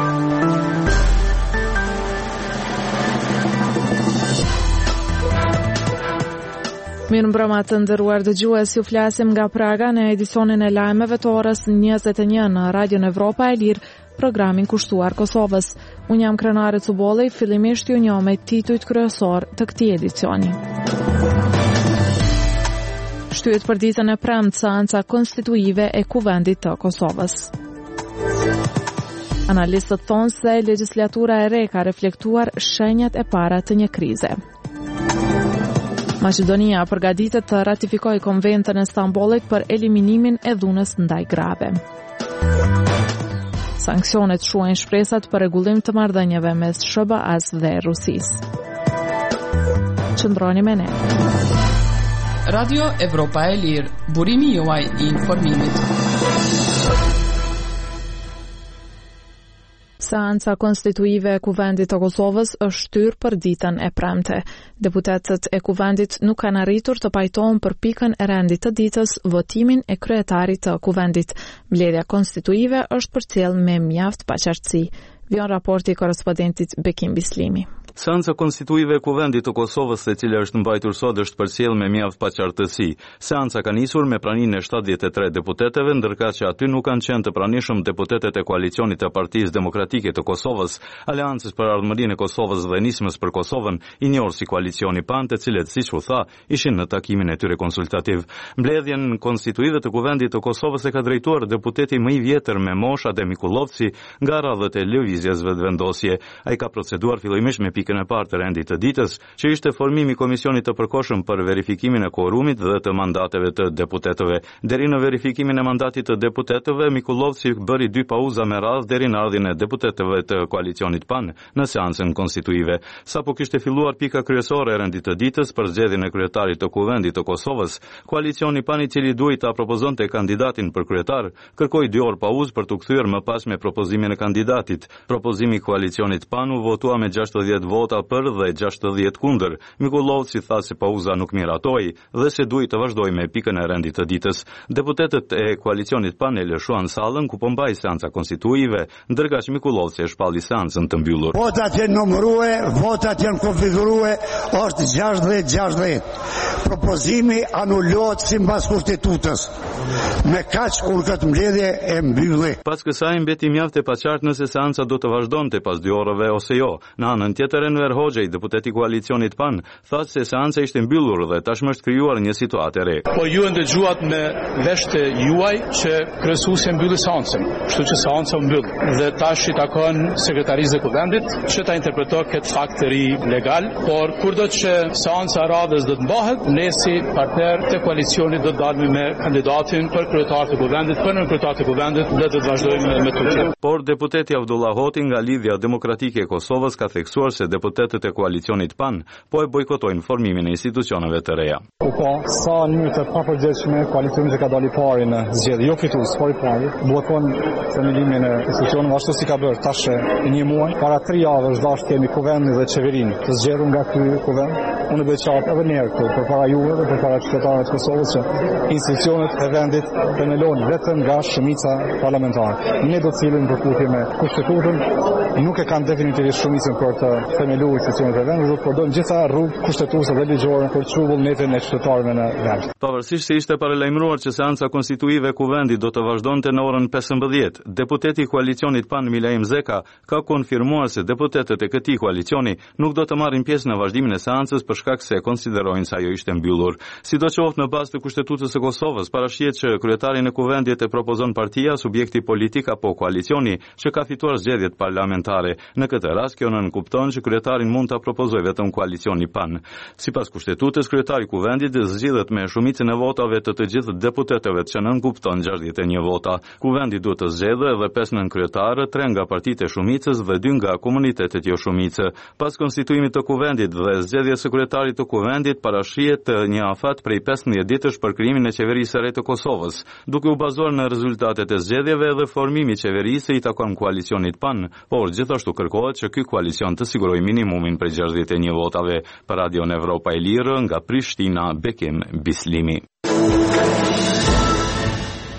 Mirëmbrëma të nderuar dëgjues, ju flasim nga Praga në edicionin e lajmeve të orës 21 në Radion Evropa e Lirë, programin kushtuar Kosovës. Unë jam Krenare Cubolli, fillimisht ju njoh me titujt kryesor të këtij edicioni. Shtyhet për ditën e premtë seanca konstituive e Kuvendit të Kosovës. Analistët thonë se legjislatura e re ka reflektuar shenjat e para të një krize. Maqedonia përgatitet të ratifikojë konventën e Stambollit për eliminimin e dhunës ndaj grave. Sanksionet shuajnë shpresat për rregullim të marrëdhënieve mes SBA-s dhe Rusisë. Qëndroni me ne. Radio Evropa e Lirë, burimi juaj I informimit. Seanca konstituive e Kuvendit të Kosovës është shtyr për ditën e premte. Deputetët e Kuvendit nuk kanë arritur të pajtohen për pikën e rendit të ditës, votimin e kryetarit të Kuvendit. Mbledhja konstituive është përcjell me mjaft paqartësi. Vjen raporti I korrespondentit Bekim Bislimi. Seanca konstituive e Kuvendit të Kosovës, e cila është mbajtur sot, është përcjell me mjaft paqartësi. Seanca ka nisur me praninë e 73 deputetëve, ndërkaq që aty nuk kanë qenë të pranishëm deputetët e koalicionit të Partisë Demokratike të Kosovës, Aleancës për Ardhmërinë e Kosovës dhe Nismës për Kosovën, I njohur si koalicioni PAN, të cilët, siç u tha, ishin në takimin e tyre konsultativ. Mbledhjen konstituive të Kuvendit të Kosovës e ka drejtuar deputeti më I vjetër me moshë Adem Ikullovci nga radhët e lëvizjes vetëvendosje. Ai ka proceduar fillimisht me pikën e parë të rendit të ditës, që ishte formimi I komisionit të përkohshëm për verifikimin e quorumit dhe të mandateve të deputetëve. Deri në verifikimin e mandatit të deputetëve, Mikullovci bëri 2 pauza me radhë deri në ardhjen e deputetëve të koalicionit PAN në seancën konstituive. Sapo kishte filluar pika kryesore e rendit të ditës për zgjedhjen e kryetarit të Kuvendit të Kosovës, koalicioni PAN, I cili duhej ta propozonte kandidatin për kryetar, kërkoi 2 orë pauzë për t'u kthyer më pas me propozimin e kandidatit. Propozimi I koalicionit PAN u votua me 60 vota për dhe 60 kundër. Mikullovci tha se pauza nuk miratoi dhe se duhej të vazhdojë me pikën e rendit të ditës. Deputetët e koalicionit PAN e lëshuan sallën ku po mbaj seanca konstituive, ndërkaq Mikullovci e shpalli seancën të mbyllur. Votat janë numërue, votat janë konfigurue, është 60-60. Propozimi anulohet sipas kushtetutës. Me kaq kur këtë mbledhje e mbylli. Pas kësaj mbeti mjaft e paqartë nëse seanca do të vazhdonte pas 2 orëve ose jo. Në anën tjetër, Enver Hoxhej, deputeti I koalicionit PAN, tha se seanca ishte mbyllur dhe tashmë është krijuar një situatë e re. Po ju ndëgjuat me veshtë juaj që kryesuesi mbylli seancën. Kështu që seanca u mbyll dhe tash I takon sekretarisë të Kuvendit që ta interpretojë këtë fakt të ri legal, por kurdo që seanca e radhës do të mbahet, ne si partner të koalicionit do të dalmi me kandidatin për kryetar të Kuvendit, për në kryetar të Kuvendit dhe do të vazhdojmë me tutje. Por deputeti Abdullah Hoti nga Lidhja Demokratike e Kosovës ka theksuar se deputetët e koalicionit PAN po e bojkotojnë formimin e institucioneve të reja. Ka sa në mënyrë të papërgjegjshme koalicioni që ka dalë I pari në zgjedhje, jo fitues, por I pari, bllokon themelimin e institucioneve ashtu si ka bërë tash një muaj. Para 3 javësh dash kemi Kuvendin dhe qeverinë të zgjedhur nga ky kuvend. Unë bëj qartë edhe një herë këtu përpara juve dhe përpara qytetarëve të Kosovës që institucionet e vendit themelojnë vetëm nga shumica parlamentare. Ne do të sillim në përputhje me kushtetutën, nuk e kanë definitivisht shumicën për të themeluar institucionet e vendit, do të përdorojnë gjitha rrugë kushtetuese dhe ligjore për të çuar vullnetin e qytetarëve në vend. Pavarësisht se ishte paralajmëruar që seanca konstituive e Kuvendit do të vazhdonte në orën 15, deputeti I koalicionit PAN Milaim Zeka ka konfirmuar se deputetët e këtij koalicioni nuk do të marrin pjesë në vazhdimin e seancës për shkak se konsiderojnë se ajo ishte mbyllur. Sidoqoftë në bazë të Kushtetutës së Kosovës, parashihet që kryetarin e Kuvendit e propozon partia, subjekti politik apo koalicioni që ka fituar zgjedhjet parlamentare. Në këtë rast, kjo nënkupton që kryetarin mund ta propozojë vetëm koalicioni PAN. Sipas Kushtetutës, kryetari I Kuvendit zgjidhet me shumicën e votave të të gjithë deputetëve, që nënkupton 61 vota. Kuvendi duhet të zgjedhë edhe 5 nënkryetarë, 3 nga partitë e shumicës dhe 2 nga komunitetet jo shumicë. Pas konstituimit të Kuvendit dhe zgjedhjes së kryetarit të Kuvendit, parashihet një afat prej 15 ditësh për krijimin e qeverisë së re të Kosovës. Duke u bazuar në rezultatet e zgjedhjeve dhe formimi I qeverisë I takon koalicionit PAN, por gjithashtu kërkohet që ky koalicion të sigurojë minimumin prej 61 votave. Për Radio Evropa e Lirë nga Prishtina, Bekim Bislimi.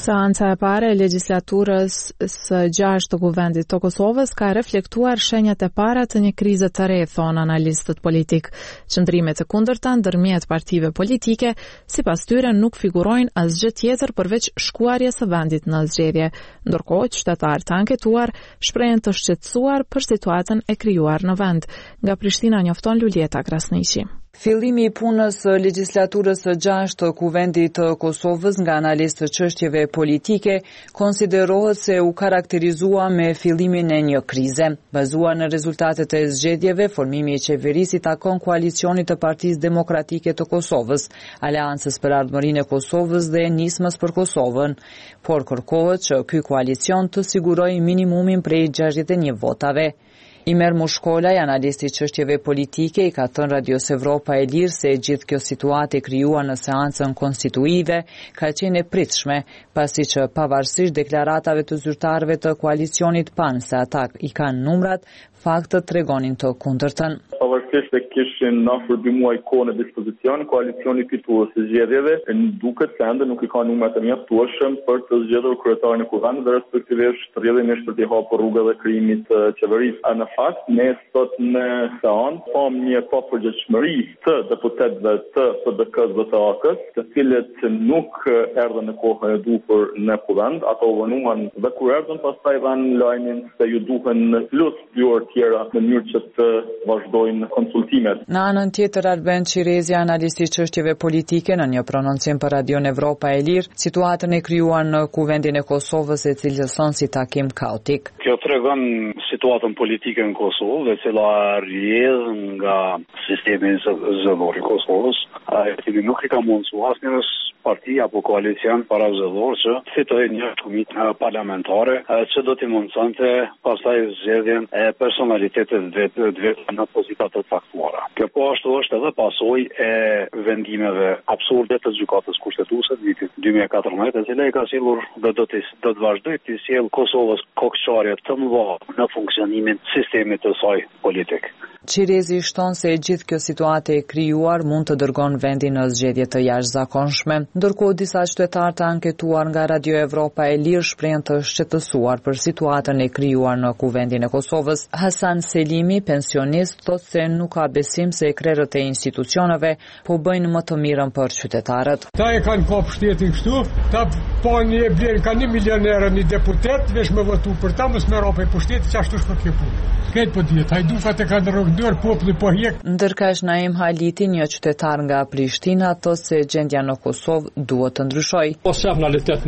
Seanca e parë e legjislaturës së 6 të Kuvendit të Kosovës ka reflektuar shenjat e para të një krize të re, thonë analistët politik. Qëndrimet e kundërta ndërmjet partive politike, sipas tyre nuk figurojnë asgjë tjetër përveç shkuarjes së vendit në zgjedhje, ndërkohë qytetarët të anketuar shprehen të shqetësuar për situatën e krijuar në vend. Nga Prishtina njofton Lulieta Krasniqi. Fillimi I punës së legjislaturës së 6 të Kuvendit të Kosovës nga analistë të çështjeve politike konsiderohet se u karakterizua me fillimin e një krize. Bazuar në rezultatet e zgjedhjeve, formimi I qeverisë I takon koalicionit të Partisë Demokratike të Kosovës, Aleancës për Ardhmërinë e Kosovës dhe Nismës për Kosovën, por kërkohet që ky koalicion të sigurojë minimumin prej 61 votave. Imer Mushkolaj, analisti I çështjeve politike, I ka thënë Radios Evropa e Lirë se gjithë kjo situatë e krijuar në seancën konstituive ka qenë e pritshme, pasi që pavarësisht deklaratave të zyrtarëve të koalicionit PAN se ata I kanë numrat, faktët tregonin të kundërtën. Pavarësisht se kishin afër 2 muaj kohë në dispozicion, koalicioni fitues së zgjedhjeve duket se ende nuk I ka numrat e mjaftueshëm për të zgjedhur kryetarin e Kuvendit dhe respektivisht rrjedhimisht për të hapur rrugën e krijimit të qeverisë. Në fakt, ne sot në seancë pam një papërgjegjshmëri të deputetëve të PDK-s dhe të AK-s, të cilët nuk erdhën në kohën e duhur në Kuvend, ato vonuan dhe kur erdhën pastaj dhanë lajmin se ju duhen plus 2 orë tjera në mënyrë që të vazhdojnë konsultimet. Në anën tjetër, Arben Qirezi, analisti I çështjeve politike, në një prononcim për Radion Evropa e Lirë, situatën e krijuar në Kuvendin e Kosovës e cilëson si takim kaotik. Kjo tregon situatën politike në Kosovë, e cila rrjedh nga sistemi zëdhor I Kosovës, I cili nuk I ka mundsuar asnjë parti apo koalicion para zëdhor që fitojë një komitë parlamentare që do t'i mundsonte pastaj zgjedhjen e personalitetet vetë në pozita të caktuara. Kjo po ashtu është edhe pasojë e vendimeve absurde të gjykatës kushtetuese të vitit 2014, e cila I ka sjellur dhe do të vazhdojë të sjellë Kosovës kokçarje të mëdha në funksionimin e sistemit të saj politik. Qirezi shton se gjithë kjo situatë e krijuar mund të dërgon vendin në zgjedhje të jashtëzakonshme, ndërkohë disa qytetarë të anketuar nga Radio Evropa e Lirë shprehen të shqetësuar për situatën e krijuar në Kuvendin e Kosovës. Hasan Selimi, pensionist, thotë se nuk ka besim se krerët e institucioneve po bëjnë më të mirën për qytetarët. Ta e kanë kap shtetin kështu, ta po një blen ka 1 milioner një deputet, vesh me votu për ta mos më rapë për shtetin që ashtu është për kjo punë. Këtë po dihet, hajdukat e kanë rrogëdor populli po hjek. Ndërkaq Naim Haliti, një qytetar nga Prishtina, thotë se gjendja në Kosovë duhet të ndryshojë. Po shefnalitet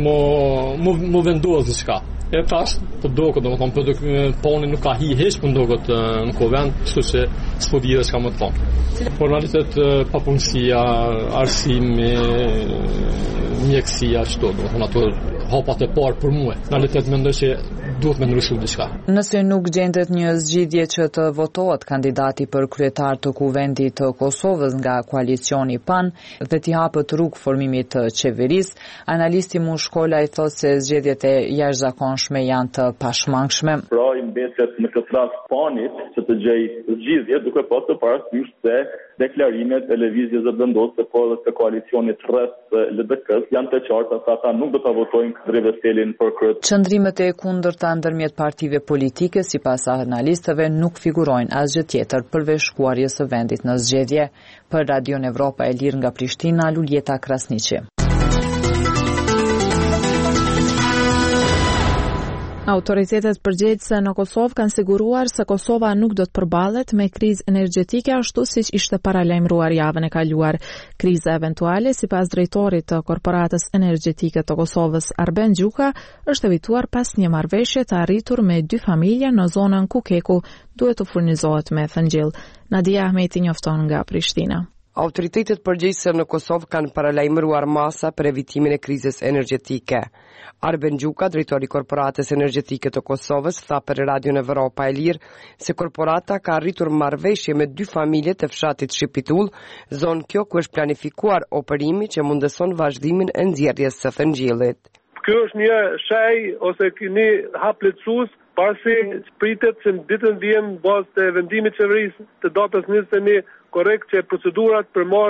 mo vendos diçka. E tash po dogo domethënë për poni nuk ka hi hiç po dogot në Kuvend, kështu që s'po di s'ka më të thonë. Formalitet papunësia, arsimi, mjekësia, çdo domethënë ato hapat e parë për mua. Realitet mendoj se duhet me ndryshu diçka. Nëse nuk gjendet një zgjidhje që të votohet kandidati për kryetar të Kuvendit të Kosovës nga koalicioni PAN dhe t'i hapet rrugë formimit të qeverisë, analisti Mushkolaj thotë se zgjedhjet e jashtëzakonshme janë të pashmangshme. Pra I mbetet në këtë rast PAN-it që të gjej zgjidhje duke pasur parasysh se deklarimet e lëvizjes së vendosë po edhe të koalicionit rreth LDK-s janë të qarta se ata nuk do ta votojnë këtë Veselin për kryet. Qëndrimet e kundërta ndërmjet partive politike sipas analistëve nuk figurojnë asgjë tjetër përveç shkuarjes së vendit në zgjedhje. Për Radion Evropa e Lirë nga Prishtina, Lulieta Krasniqi. Autoritetet përgjegjëse në Kosovë kanë siguruar se Kosova nuk do të përballet me krizë energjetike ashtu siç ishte paralajmëruar javën e kaluar. Kriza eventuale, sipas drejtorit të Korporatës Energjetike të Kosovës, Arben Gjuka, është evituar pas një marrëveshje të arritur me 2 familje në zonën ku Keku duhet të furnizohet me thëngjell. Nadia Ahmeti njofton nga Prishtina. Autoritetet përgjegjëse në Kosovë kanë paralajmëruar masa për evitimin e krizës energjetike. Arben Gjuka, drejtori Korporatës Energjetike të Kosovës, tha për Radion Evropa e Lirë se korporata ka arritur marrëveshje me 2 familje të fshatit Shqipitull, zonë kjo ku është planifikuar operimi që mundëson vazhdimin e nxjerrjes së thëngjellit. Kjo është një shaj ose një hap lehtësues pasi pritet se në ditën vjen bazë të vendimit qeverisë të datës 21 korrekt që procedurat për marrjen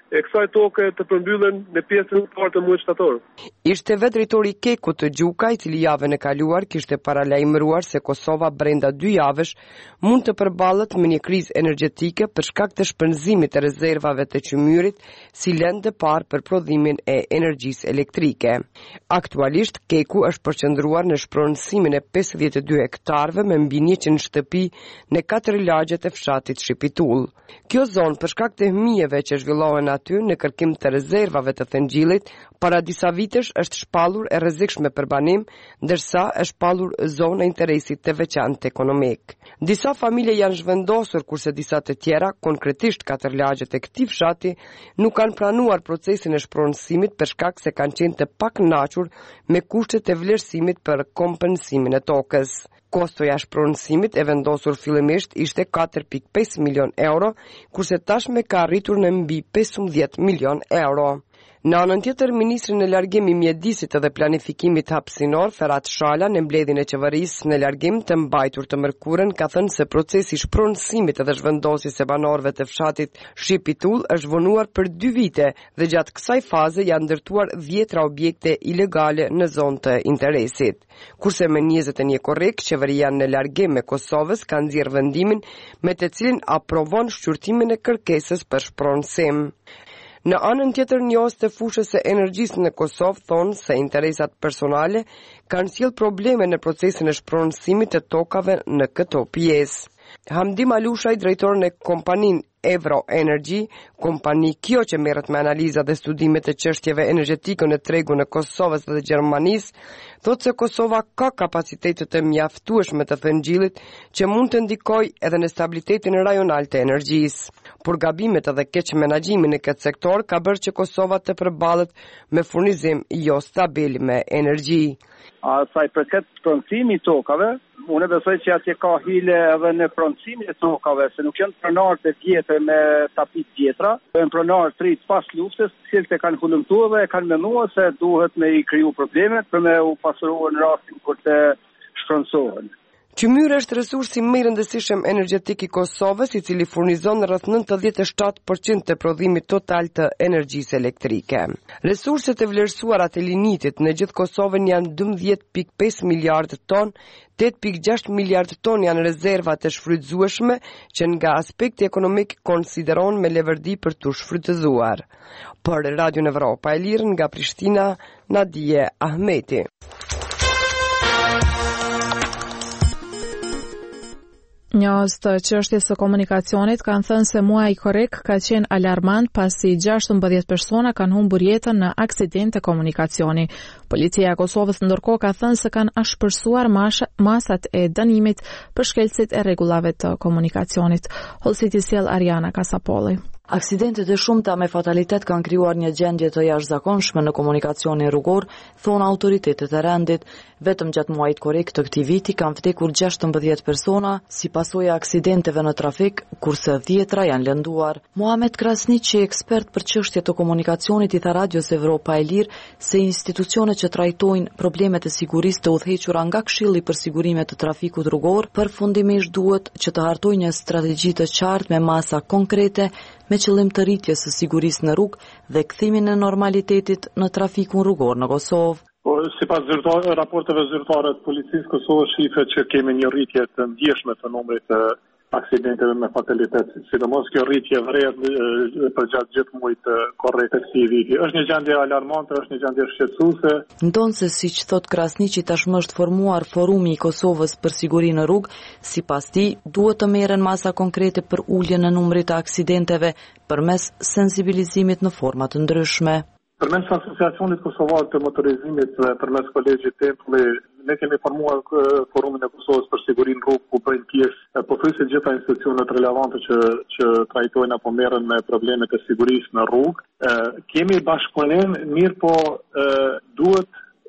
e kësaj toke të përmbyllen në pjesën e parë të muajit shtator. Ishte vetë drejtori i Kekut të Gjuka, i cili javën e kaluar kishte paralajmëruar se Kosova brenda 2 javësh mund të përballet me një krizë energjetike për shkak të shpenzimit të rezervave të qymyrit si lëndë parë për prodhimin e energjisë elektrike. Aktualisht Keku është përqendruar në shpronësimin e 52 hektarëve me mbi 100 shtëpi në 4 lagjet e fshatit Shqipitull. Kjo zonë për shkak të fëmijëve që zhvillohen aty në kërkim të rezervave të thëngjillit, para disa vitesh është shpallur e rrezikshme për banim, ndërsa është shpallur zonë e interesit të veçantë ekonomik. Disa familje janë zhvendosur, kurse disa të tjera, konkretisht 4 lagjet e këtij fshati, nuk kanë pranuar procesin e shpronësimit për shkak se kanë qenë të pakënaqur me kushtet e vlerësimit për kompensimin e tokës. Kostoja shpronësimit e vendosur fillimisht ishte 4.5 milion euro, kurse tashme ka arritur në mbi 15 milion euro. Në anën tjetër, ministri në largim i mjedisit dhe planifikimit hapësinor, Ferhat Shala, në mbledhjen e qeverisë në largim të mbajtur të mërkurën, ka thënë se procesi i shpronësimit dhe zhvendosjes së banorëve të fshatit Shqipitull është vonuar për 2 vite dhe gjatë kësaj faze janë ndërtuar 10 objekte ilegale në zonë të interesit. Kurse me 21 korrik, qeveria në largim me Kosovës ka nxjerrë vendimin me të cilin aprovon shqyrtimin e kërkesës për shpronësim. Në anën tjetër, njohës të fushës së energjisë në Kosovë thonë se interesat personale kanë sjellë probleme në procesin e shpronësimit të tokave në këto pjesë. Hamdi Malushaj, drejtor në kompaninë Evro Energy, kompani kjo që merret me analiza dhe studime të çështjeve energjetike në tregun e Kosovës dhe Gjermanisë, thotë se Kosova ka kapacitete të mjaftueshme të thëngjillit që mund të ndikojë edhe në stabilitetin rajonal të energjisë. Por gabimet edhe keq menaxhimi në këtë sektor ka bërë që Kosova të përballet me furnizim jo stabil me energji. Sa i përket pronësimit të tokave, unë besoj që atje ka hile edhe në pronësimin e tokave, se nuk janë pronarë të vjetre me tapit vjetra, janë pronarë të rinj pas luftës, cilët e kanë hulumtuar dhe kanë menduar se duhet me i kriju probleme për me u pasuruar në rastin kur të shpronësohen. Qymyri është resursi më i rëndësishëm energjetik i Kosovës, i cili furnizon rreth 97% të prodhimit total të energjisë elektrike. Resurset e vlerësuara të linitit në gjithë Kosovën janë 12.5 miliardë ton, 8.6 miliardë ton janë rezerva të shfrytëzueshme që nga aspekti ekonomik konsiderohen me leverdi për të shfrytëzuar. Për Radio Evropa e Lirë nga Prishtina, Nadije Ahmeti. Njohës të çështjes së komunikacionit kanë thënë se muaji korrik ka qenë alarmant pasi 16 persona kanë humbur jetën në aksidente komunikacioni. Policia e Kosovës ndërkohë ka thënë se kanë ashpërsuar masat e dënimit për shkelcit e rregullave të komunikacionit. Hollësiti sjell Ariana Kasapolli. Aksidentet e shumta me fatalitet kanë krijuar një gjendje të jashtëzakonshme në komunikacionin rrugor, thonë autoritetet e rendit. Vetëm gjatë muajit korrik të këtij viti kanë vdekur 16 persona si pasojë e aksidenteve në trafik, kurse 10 janë lënduar. Muhamet Krasniqi, ekspert për çështje të komunikacionit, i tha Radios Evropa e Lirë se institucionet që trajtojnë problemet e sigurisë të udhëhequra nga Këshilli për sigurimet të trafikut rrugor përfundimisht duhet që të hartojnë një strategji të qartë me masa konkrete me qëllim të rritjes së sigurisë në rrugë dhe kthimin e normalitetit në trafikun rrugor në Kosovë. Sipas raporteve zyrtare të policisë Kosovës shifet që kemi një rritje të ndjeshme të numrit të aksidenteve me fatalitet. Sidomos kjo rritje vret përgjatë gjithë muajit korrik të këtij viti. Është një gjendje alarmante, është një gjendje shqetësuese. Ndonse se siç thot Krasniqi, tashmë është formuar Forumi i Kosovës për siguri në rrugë, sipas tij duhet të merren masa konkrete për uljen e numrit të aksidenteve përmes sensibilizimit në forma të ndryshme. Përmes Asociacionit Kosovar të Motorizimit dhe përmes kolegjit Tempulli, ne kemi formuar Forumin e Kosovës për sigurinë në rrugë, ku bëjnë pjesë pothuajse gjitha institucionet relevante që trajtojnë apo merren me problemet e sigurisë në rrugë. Kemi bashkëpunim, mirë po duhet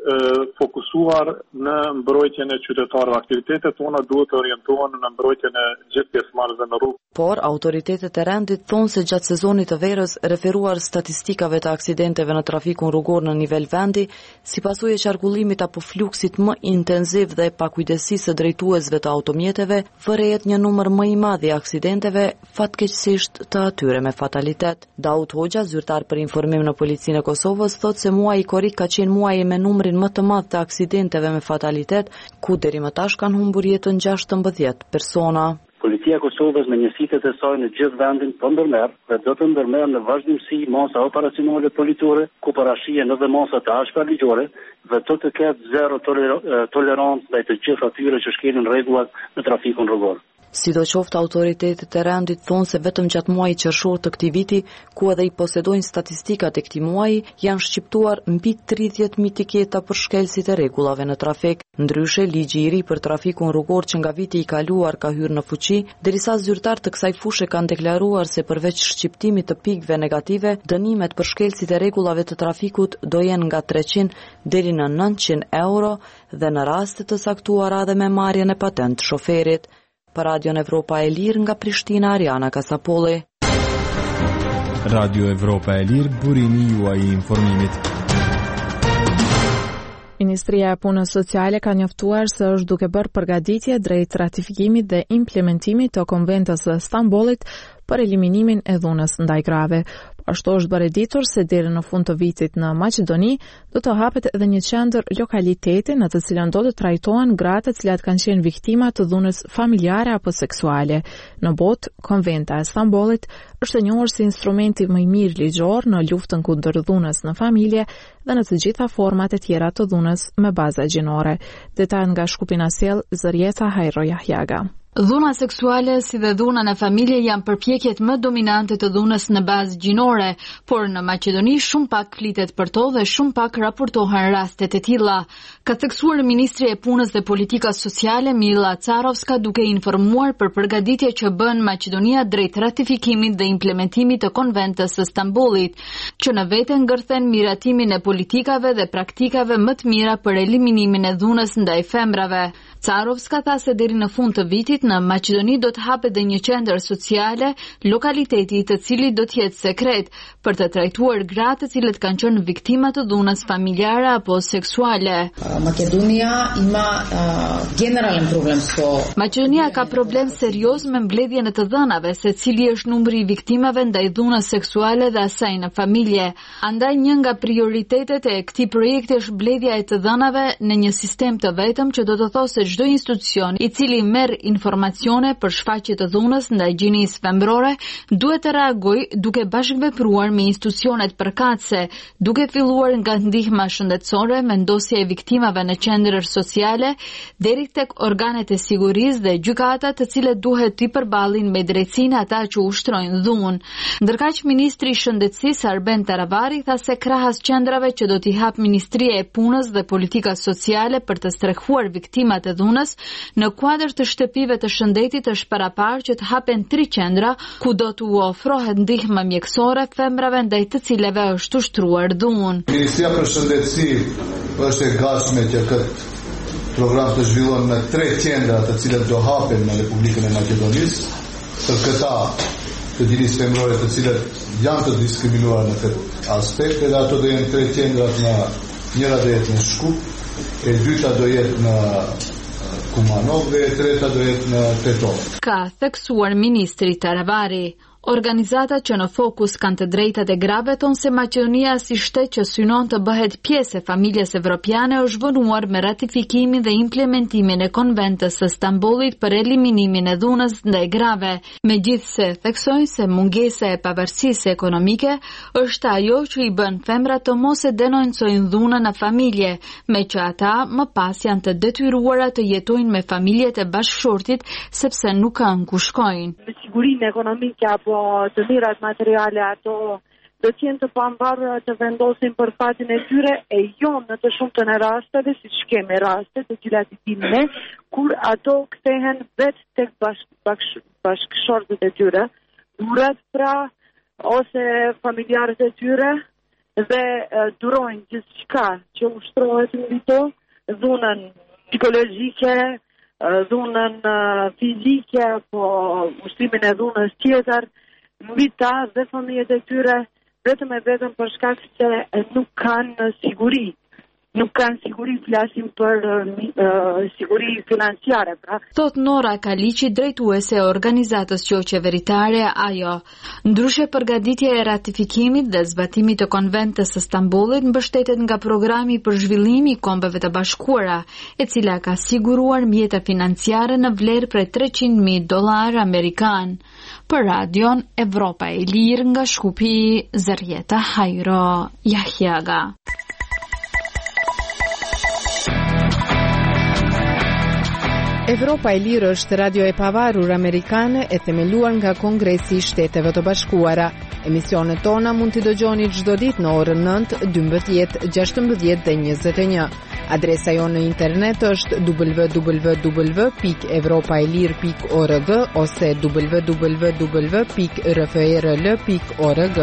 fokusuar në mbrojtjen e qytetarëve. Aktivitetet tona duhet të orientohen në mbrojtjen e gjithë pjesëmarrësve në rrugë. Por autoritetet e rendit thonë se gjatë sezonit të verës, referuar statistikave të aksidenteve në trafikun rrugor në nivel vendi, si pasojë e qarkullimit apo fluksit më intenziv dhe pakujdesisë së drejtuesve të automjeteve, vërehet një numër më i madh i aksidenteve, fatkeqësisht të atyre me fatalitet. Daud Hoxha, zyrtar për informim në Policinë e Kosovës, thotë se muaji korrik ka qenë muaji me numrin më të madh të aksidenteve me fatalitet, ku deri më tash kanë humbur jetën 16 persona. Policia e Kosovës me njësitë e saj në gjithë vendin po ndërmerr dhe do të ndërmerr në vazhdimsi masa operacionale politore, ku parashihen edhe masa të ashpra ligjore dhe të ketë zero tolerancë ndaj të gjithë atyre që shkelin rregullat në trafikun rrugor. Sidoqoftë autoritetet e rendit thonë se vetëm gjatë muajit qershor të këtij viti, ku edhe i posedojnë statistikat e këtij muaji, janë shqiptuar mbi 30.000 tiketa për shkelësit e rregullave në trafik. Ndryshe, ligji i ri për trafikun rrugor që nga viti i kaluar ka hyrë në fuqi, derisa zyrtarët të kësaj fushe kanë deklaruar se përveç shqiptimit të pikëve negative, dënimet për shkelësit e rregullave të trafikut do jenë nga 300 deri në 900 euro dhe në raste të saktuara edhe me marrjen e patent shoferit. Për Radion Evropa e Lirë nga Prishtina, Ariana Kasapolli. Radio Evropa e Lirë, burimi juaj i informimit. Ministria e Punës Sociale ka njoftuar se është duke bërë përgatitje drejt ratifikimit dhe implementimit të Konventës së Stambollit për eliminimin e dhunës ndaj grave. Ashtu është bërë ditur se deri në fund të vitit në Maqedoni do të hapet edhe një qendër lokaliteti në të cilën do të trajtohen gratë të cilat kanë qenë viktima të dhunës familjare apo seksuale. Në botë, Konventa e Stambollit është e njohur si instrumenti më i mirë ligjor në luftën kundër dhunës në familje dhe në të gjitha format e tjera të dhunës me baza gjinore. Detaj nga Shkupina Sjell, Zërieta Hajro Jahjaga. Dhuna seksuale si dhe dhuna në familje janë përpjekjet më dominante të dhunës në bazë gjinore, por në Maqedoni shumë pak flitet për to dhe shumë pak raportohen rastet e tilla. Ka theksuar Ministri e Punës dhe Politikës Sociale Mila Carovska duke informuar për përgatitje që bën Maqedonia drejt ratifikimit dhe implementimit të Konventës së Stambollit, që në vete ngërthen miratimin e politikave dhe praktikave më të mira për eliminimin e dhunës ndaj femrave. Carovska tha se deri në fund të vitit në Maqedoni do të hapet dhe një qendër sociale, lokaliteti i të cilit do të jetë sekret, për të trajtuar gratë të cilët kanë qenë viktima të dhunës familjare apo seksuale. Maqedonia ka problem serioz me mbledhjen e të dhënave, se cili është numri i viktimave ndaj dhunës seksuale dhe asaj në familje. Andaj një nga prioritetet e këtij projekti është mbledhja e të dhënave në një sistem të vetëm që do të thosë se çdo institucion i cili merr informacione për shfaqje të dhunës ndaj gjinisë femërore duhet të reagojë duke bashkëvepruar me institucionet përkatëse, duke filluar nga ndihma shëndetësore, vendosja e viktimave në qendra sociale, deri tek organet e sigurisë dhe gjykatat, të cilët duhet të përballin me drejtsinë ata që ushtrojnë dhunë. Ndërkaq ministri i shëndetësisë Arben Taravari tha se krahas qendrave që do t'i hap Ministria e Punës dhe Politikës Sociale për të strehuar viktimat e dhunës, në kuadër të shtëpive të shëndetit është paraparë që të hapen 3 qendra ku do t'u ofrohet ndihmë mjekësore femrave ndaj të cilave është ushtruar dhunë. Ministria për shëndetësi është e gatshme që këtë program të zhvillon në 3 qendra të cilat do hapen në Republikën e Maqedonisë, për këta të gjinisë femrore të cilat janë të diskriminuar në këtë aspekt, edhe ato do jenë 3 qendrat në njëra do jetë në Shkup, e dyta do jetë në Kumanov dhe e treta do jetë në Tetov. Ka theksuar ministri Taravari. Organizatat që në fokus kanë të drejtat e grave thonë se Maqedonia si shtet që synon të bëhet pjesë e familjes evropiane është vënuar me ratifikimin dhe implementimin e Konventës së Stambollit për eliminimin e dhunës ndaj grave. Megjithse theksojnë se mungesa e pavarësisë ekonomike është ajo që i bën femrat të mos e denoncojnë dhunën në familje, me që ata më pas janë të detyruara të jetojnë me familjet e bashkëshortit sepse nuk kanë ku shkojnë. Sigurinë ekonomike apo të mirat materiale ato do të jenë të pambarura të vendosin për fatin e tyre e jo në të shumtën e rasteve, siç kemi raste të cilat i dimë ne, kur ato kthehen vetë tek bashkëshortët e tyre, burrat pra ose familjarët e tyre, dhe durojnë gjithçka që ushtrohet mbi to, dhunën psikologjike, dhunën fizike, po ushtrimin e dhunës tjetër mbi ta dhe fëmijët e tyre, vetëm për shkak se nuk kanë siguri. Nuk kanë siguri, flasim për siguri financiare. Pra. Thot Nora Kaliqi, drejtuese e organizatës jo qeveritare AJO. Ndryshe përgatitja e ratifikimit dhe zbatimit të Konventës së Stambollit mbështetet nga programi për zhvillim i Kombeve të Bashkuara, e cila ka siguruar mjete financiare në vlerë prej $300,000 amerikan. Për radion Evropa e Lirë nga Shkupi, Zërjeta Hajro Jahjaga. Evropa e Lirë është radio e pavarur amerikane e themeluar nga Kongresi i Shteteve të Bashkuara. Emisionet tona mund t'i dëgjoni çdo ditë në orën 9, 12, 16 dhe 21. Adresa jonë në internet është www.evropaelir.org ose www.rfrl.org.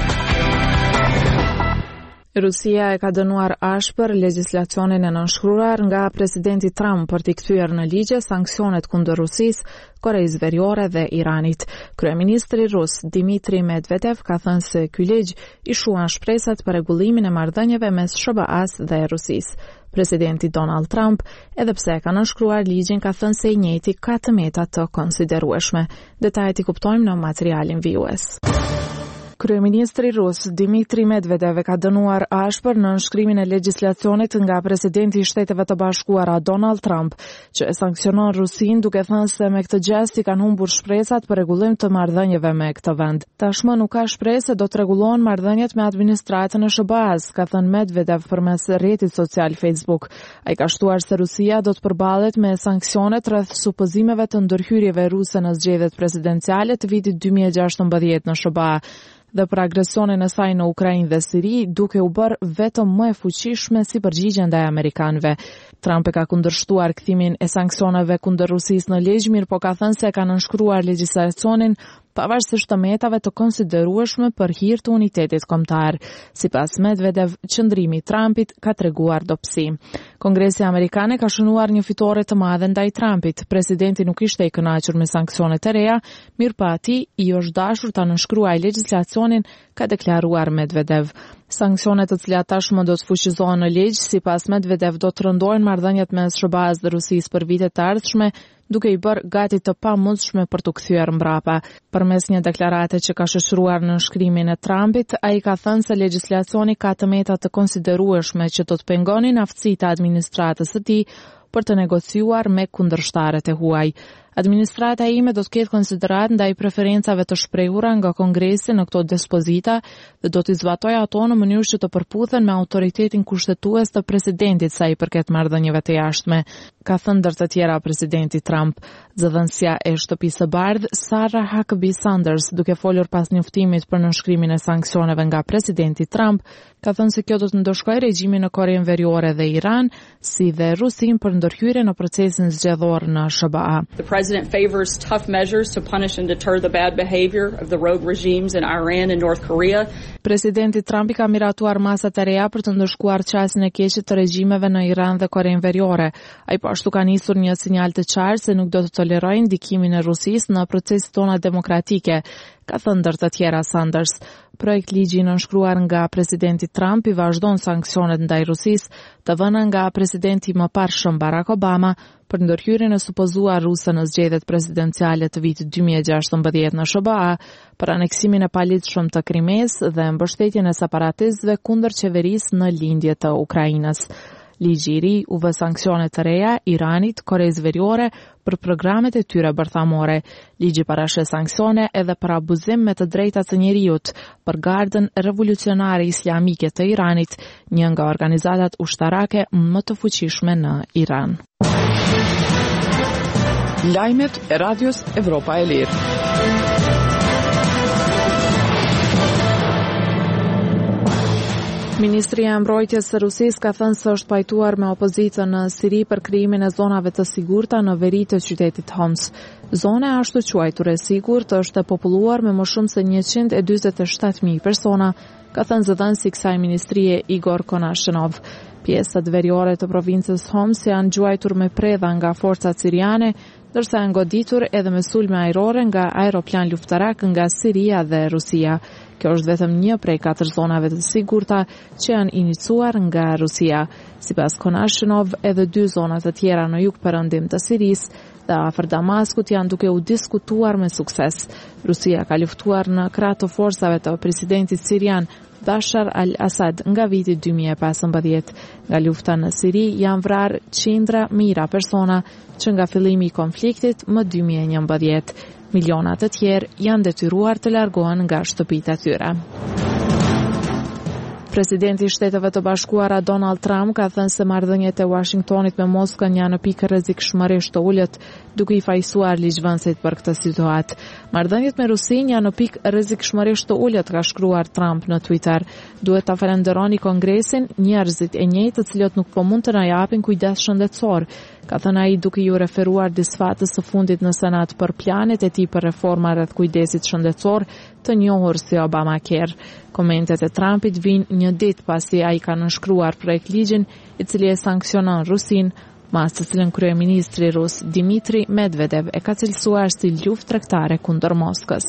Rusia e ka dënuar ashpër legjislacionin e nënshkruar nga presidenti Trump për t'i kthyer në ligje sanksionet kundër Rusisë, Koreisë Veriore dhe Iranit. Kryeministri rus Dmitri Medvedev ka thënë se ky ligj i shuan shpresat për rregullimin e marrëdhënieve mes SBA-s dhe Rusisë. Presidenti Donald Trump, edhe pse ka nënshkruar ligjin, ka thënë se i njëjti ka të meta të konsiderueshme. Detajet i kuptojmë në materialin vijues. Kryeministri rus Dmitri Medvedev ka dënuar ashpër në nënshkrimin e legjislacionit nga presidenti i Shteteve të Bashkuara Donald Trump, që e sanksionon Rusinë duke thënë se me këtë gjest i kanë humbur shpresat për rregullim të marrëdhënieve me këtë vend. Tashmë nuk ka shpresë se do të rregullohen marrëdhëniet me administratën e SBA-s, ka thënë Medvedev përmes rrjetit social Facebook. Ai ka shtuar se Rusia do të përballet me sanksionet rreth supozimeve të ndërhyrjeve ruse në zgjedhjet presidenciale të vitit 2016 në SBA dhe për agresionin e saj në Ukrainë dhe Siri, duke u bërë vetëm më e fuqishme si përgjigje ndaj amerikanëve. Trump e ka kundërshtuar kthimin e sanksioneve kundër Rusisë në ligj, mirë po ka thënë se ka nënshkruar legjislacionin pavarësisht të metave të konsiderueshme për hir të unitetit kombëtar. Sipas Medvedev, qëndrimi i Trumpit ka treguar dobësi. Kongresi amerikan ka shënuar një fitore të madhe ndaj Trumpit. Presidenti nuk ishte i kënaqur me sanksionet e reja, mirëpo atij i është dashur ta nënshkruajë legjislacionin, ka deklaruar Medvedev. Sanksionet të cilat tashmë do të fuqizohen në ligj, sipas Medvedev, do të rëndojnë marrëdhëniet mes SBA-s dhe Rusisë për vitet të ardhshme, duke i bërë gati të pamundshme për të kthyer mbrapa. Përmes një deklarate që ka shoqëruar në nënshkrimin e Trumpit, ai ka thënë se legjislacioni ka të meta të konsiderueshme që do të pengonin aftësitë e administratës së tij për të negociuar me kundërshtarët e huaj. Administrata ime do të ketë konsiderat ndaj preferencave të shprehura nga Kongresi në këto dispozita dhe do t'i zbatojë ato në mënyrë që të përputhen me autoritetin kushtetues të presidentit sa i përket marrëdhënieve të jashtme, ka thënë ndër të tjera presidenti Trump. Zëdhënësia e Shtëpisë së Bardhë Sarah Huckabee Sanders, duke folur pas njoftimit për nënshkrimin e sanksioneve nga presidenti Trump, ka thënë se kjo do të ndëshkojë regjimin në Korenë Veriore dhe Iran, si dhe Rusinë për ndërhyrje në procesin zgjedhor në SBA. The president favors tough measures to punish and deter the bad behavior of the rogue regimes in Iran and North Korea. Presidenti Trump i ka miratuar masat e reja për të ndëshkuar qasjen e keqe të regjimeve në Iran dhe Korenë Veriore. Ai po ashtu ka nisur një sinjal të qartë se nuk do të tolerojnë ndikimin e Rusisë në proceset tona demokratike, ka thënë ndër të tjera Sanders. Projekt ligji nënshkruar nga presidenti Trump i vazhdon sanksionet ndaj Rusisë, të vëna nga presidenti më parshëm Barack Obama për ndërhyrjen e supozuar ruse në zgjedhjet presidenciale të vitit 2016 në SBA, për aneksimin e paligjshëm të Krimes dhe mbështetjen e separatistëve kundër qeverisë në lindje të Ukrainës. Ligji i ri u vë sanksione të reja Iranit, Koreisë Veriore për programet e tyre bërthamore. Ligji parashe sanksione edhe për abuzim me të drejtat të njeriut për Gardën Revolucionare Islamike të Iranit, një nga organizatat ushtarake më të fuqishme në Iran. Lajmet e Radios Evropa e Lirë. Ministria e Mbrojtjes së Rusisë ka thënë se është pajtuar me opozitën në Siri për krijimin e zonave të sigurta në veri të qytetit Homs. Zona e ashtu quajtur e sigurt është e populluar me më shumë se 147.000 persona, ka thënë zëdhënësi i kësaj ministrie Igor Konashenov. Pjesët veriore të provincës Homs janë gjuajtur me predha nga forcat siriane, ndërsa janë goditur edhe me sulme ajrore nga aeroplan luftarak nga Siria dhe Rusia. Kjo është vetëm një prej 4 zonave të sigurta që janë iniciuar nga Rusia. Sipas Konashenov, edhe 2 zona të tjera në jug-perëndim të Sirisë dhe afër Damaskut janë duke u diskutuar me sukses. Rusia ka luftuar në krah të forsave të presidentit sirian Bashar al-Assad nga viti 2015. Nga lufta në Siri janë vrarë qindra mijëra persona që nga fillimi i konfliktit më 2011. Miliona të tjerë janë detyruar të largohen nga shtëpitë e tyre. Presidenti i Shteteve të Bashkuara Donald Trump ka thënë se marrëdhëniet e Washingtonit me Moskën janë në pikë rrezikshmërisht të ulët, duke i fajsuar ligjvënësit për këtë situatë. Marrëdhëniet me Rusinë janë në pikë rrezikshmërisht të ulët, ka shkruar Trump në Twitter. Duhet ta falenderoni Kongresin, njerëzit e njëjtë të cilët nuk po mund të na japin kujdes shëndetësor, ka thënë ai duke ju referuar disfatës së fundit në Senat për planet e tij për reforma rreth kujdesit shëndetësor, të njohur si Obamacare. Komentet e Trumpit vijnë një ditë pasi ai ka nënshkruar projekt ligjin i cili e sanksionon Rusinë, mas të cilën kryeministri rus Dmitri Medvedev e ka cilësuar si luftë tregtare kundër Moskës.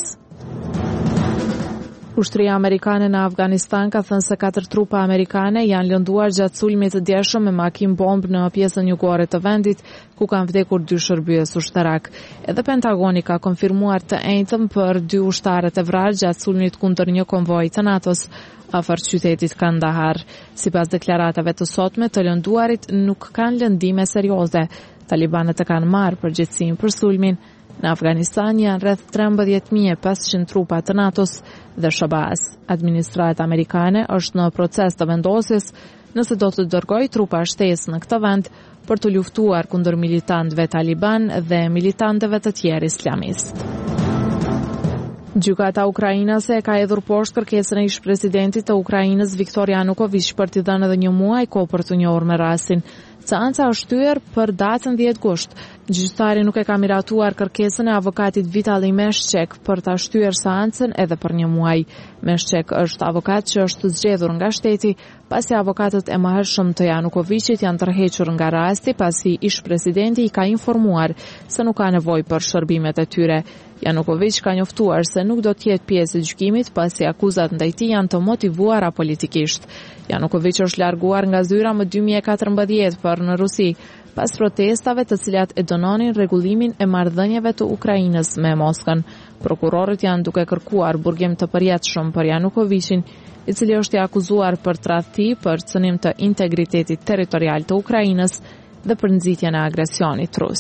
Ushtria amerikane në Afganistan ka thënë se 4 trupa amerikane janë lënduar gjatë sulmit të djeshëm me makinë bombë në pjesën jugore të vendit, ku kanë vdekur 2 shërbyes ushtarak. Edhe Pentagoni ka konfirmuar të njëjtën për 2 ushtarët e vrarë gjatë sulmit kundër një konvoji të NATO-s afër qytetit Kandahar. Sipas deklaratave të sotme të lënduarit nuk kanë lëndime serioze. Talibanët e kanë marrë përgjegjësinë për sulmin. Në Afganistan janë rreth 13.500 trupa të NATO-s dhe Shabaz. Administrata amerikane është në proces të vendosjes nëse do të dërgojë trupa shtesë në këtë vend për të luftuar kundër militantëve taliban dhe militantëve të tjerë islamistë. Gjykata ukrainase ka hedhur poshtë kërkesën e ish-presidentit të Ukrainës Viktor Yanukovych për t'i dhënë edhe një muaj kohë për të njohur me rastin. Seanca është shtyr për datën 10 gusht. Gjyqtari nuk e ka miratuar kërkesën e avokatit Vitali Meshchek për ta shtyr seancën edhe për një muaj. Meshchek është avokat që është zgjedhur nga shteti pasi avokatët e mëhershëm të Yanukovychit janë tërhequr nga rasti pasi ish-presidenti i ka informuar se nuk ka nevojë për shërbimet e tyre. Yanukovych ka njoftuar se nuk do të jetë pjesë e gjykimit pasi akuzat ndaj tij janë të motivuara politikisht. Yanukovych është larguar nga zyra më 2014 për në Rusi, pas protestave të cilat e dënonin rregullimin e marrëdhënieve të Ukrainës me Moskën. Prokurorët janë duke kërkuar burgim të përjetshëm për Yanukovichin, i cili është i akuzuar për tradhti, për cënim të integritetit territorial të Ukrainës dhe për nxitjen e agresionit rus.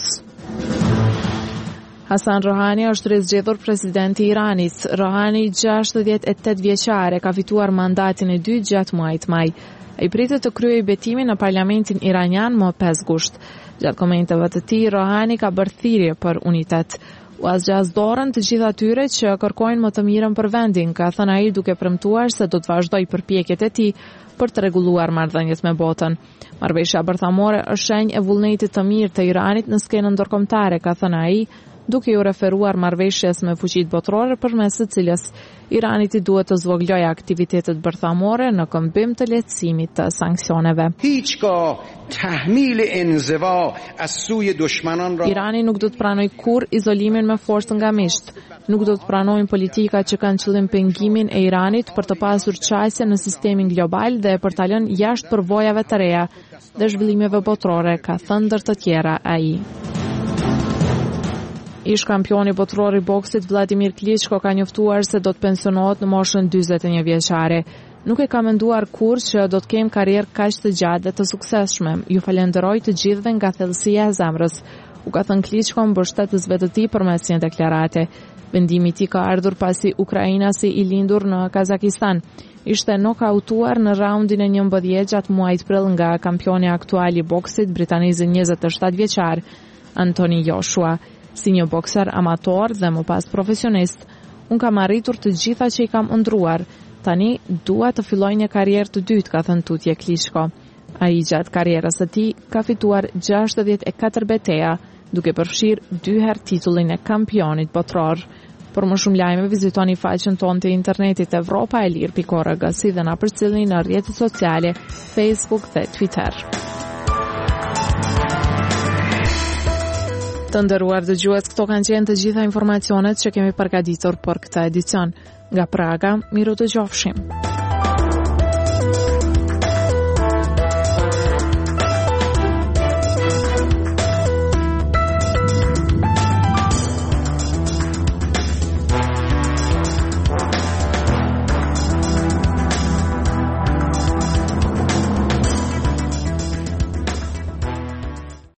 Hasan Rohani është rizgjedhur presidenti i Iranit. Rohani, 68 vjeçare, ka fituar mandatin e dytë gjatë muajit maj. Ai pritet të kryejë betimin në parlamentin iranian më 5 gusht. Gjatë komenteve të tij, Rohani ka bërë thirrje për unitet. U azgjas dorën të gjithë atyre që kërkojnë më të mirën për vendin, ka thënë ai duke premtuar se do të vazhdojë përpjekjet e tij për të rregulluar marrëdhëniet me botën. Marrëveshja bërthamore është shenjë e vullnetit të mirë të Iranit në skenën ndërkombëtare, ka thënë ai, duke ju referuar marrëveshjes me fuqitë botërore përmes së cilës Irani duhet të zvoglojë aktivitetet bërthamore në këmbim të lehtësimit të sanksioneve. Irani nuk do të pranojë kurrë izolimin me forcë nga miqt. Nuk do të pranojnë politika që kanë qëllim pengimin e Iranit për të pasur qasje në sistemin global dhe për ta lënë jashtë përvojave të reja dhe zhvillimeve botërore, ka thënë ndër të tjera ai. Ish kampioni botëror i boksit Vladimir Klitschko ka njoftuar se do të pensionohet në moshën 41 vjeçare. Nuk e ka menduar kurrë që do të kem karrierë kaq të gjatë dhe të suksesshme. Ju falenderoj të gjithëve nga thellësia e zemrës, u ka thënë Klitschko mbështetësve të tij përmes një deklarate. Vendimi i tij ka ardhur pasi ukrainasi i lindur në Kazakistan ishte nokautuar në raundin e 11 gjatë muajit prill nga kampioni aktual i boksit britanizin 27 vjeçar Anthony Joshua. Si një bokser amator dhe më pas profesionist, unë kam arritur të gjitha që i kam ëndruar, Tani dua të filloj një karrierë të dytë, ka thënë Tutje Klishko. Ai gjatë karrierës së tij ka fituar 64 betejë, duke përfshirë 2 herë titullin e kampionit botror. Për më shumë lajme vizitoni faqen tonë të internetit evropaelir.org si dhe na përcjellni në rrjetet sociale Facebook dhe Twitter. Të nderuar dëgjues, këto kanë qenë të gjitha informacionet që kemi përgatitur për këtë edicion. Nga Praga, miru të qofshim.